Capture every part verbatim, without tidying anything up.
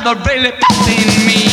that really popping me.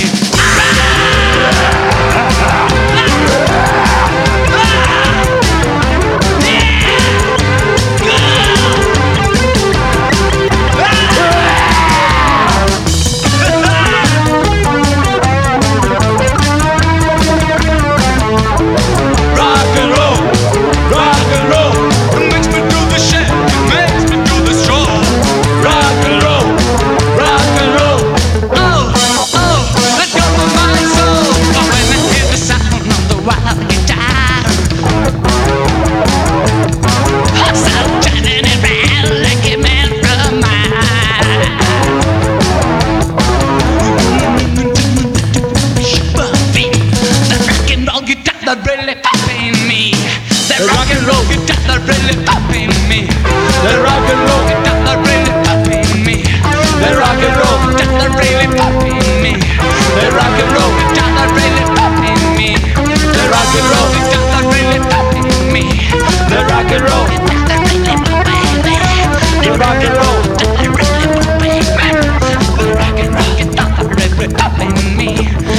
That really popping me. The rock and roll guitar that really popping me. The rock and roll guitar that really popping me. The rock and roll guitar that really popping me. The rock and roll guitar that really popping me. The rock and roll guitar that really popping me. The rock and roll guitar that really popping me. The rock and roll guitar that really popping me. The rock and roll guitar that really popping me.